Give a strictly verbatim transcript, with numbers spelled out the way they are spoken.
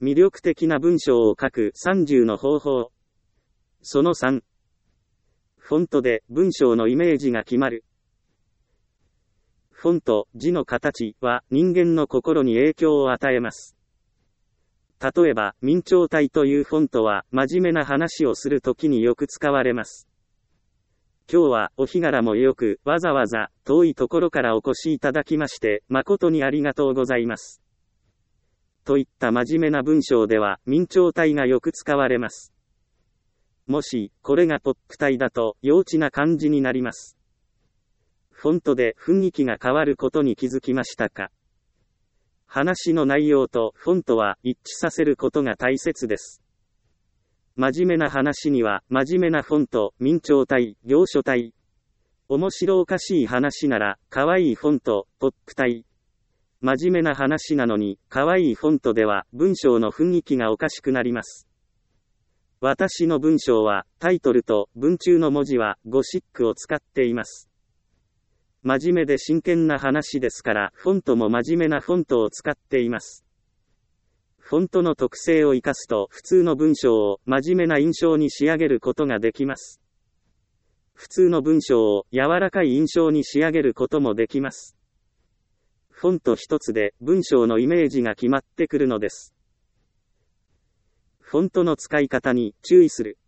魅力的な文章を書くさんじゅうの方法。そのさん。フォントで文章のイメージが決まる。フォント、字の形は人間の心に影響を与えます。例えば、明朝体というフォントは真面目な話をするときによく使われます。今日はお日柄もよく、わざわざ遠いところからお越しいただきまして、誠にありがとうございます。といった真面目な文章では、明朝体がよく使われます。もし、これがポップ体だと、幼稚な感じになります。フォントで雰囲気が変わることに気づきましたか？話の内容とフォントは一致させることが大切です。真面目な話には真面目なフォント、明朝体、行書体。面白おかしい話なら可愛いフォント、ポップ体。真面目な話なのに可愛いフォントでは文章の雰囲気がおかしくなります。私の文章はタイトルと文中の文字はゴシックを使っています。真面目で真剣な話ですから、フォントも真面目なフォントを使っています。フォントの特性を生かすと、普通の文章を真面目な印象に仕上げることができます。普通の文章を柔らかい印象に仕上げることもできます。フォント一つで文章のイメージが決まってくるのです。フォントの使い方に注意する。